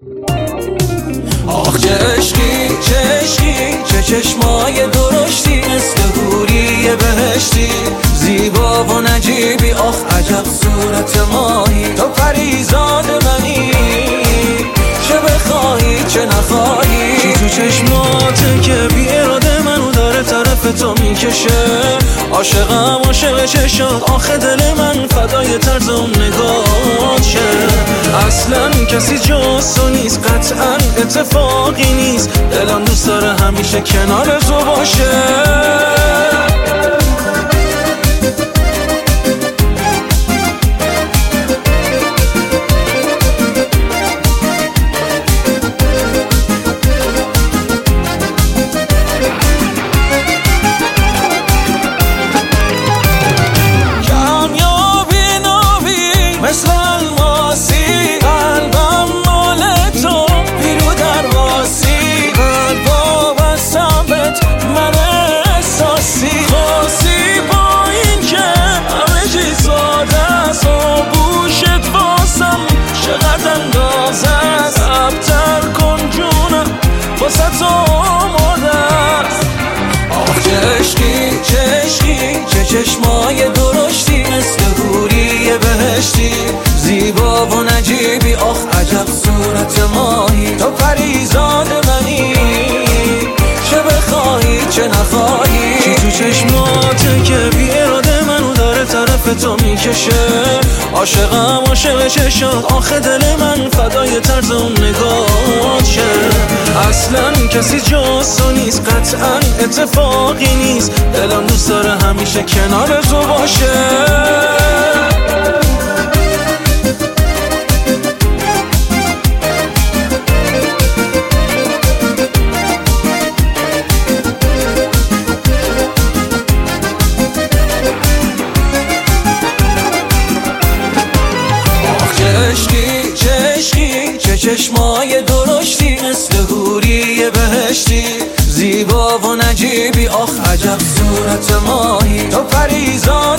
آخ چه عشقی چه عشقی چه چشمای درشتی، مثل حوری بهشتی، زیبا و نجیبی. آخ عجب صورت ماهی، تو پریزاد منی، چه بخواهی چه نخواهی. چی تو چشماته که بی اراده منو داره طرف تو میکشه، عاشقم عاشق چشات، آخه دل من فدای طرز اون نگات شه. اصلا کسی جز تو نیست، قطعا اتفاقی نیست، دلم دوست داره همیشه کنار تو باشه. مثل الماسی قلبم مال تو، بیرو درواسی، قلبا بستم بهت من احساسی. خواستی با این که همه چی ساده است، و گوشت واسم چقدر اندازه است، ابتر کن جونم واسه تو آماده است. آخ چه عشقی چه عشقی چه چشمای درشتی، مثل حوری بهشتی، زیبا و نجیبی. آخ عجب صورت ماهی، تو پریزاد منی، چه بخواهی چه نخواهی. چی تو چشماته که بی اراده منو داره طرف تو میکشه، عاشقم عاشق چشات، آخه دل من فدای طرز اون نگات شه. اصلا کسی جز تو نیست، قطعا اتفاقی نیست، دلم دوست داره همیشه کنار تو باشه. عشقی چه عشقی چه چشمای درشتی، مثل حوری بهشتی، زیبا و نجیبی. آخ عجب صورت ماهی، تو پریزاد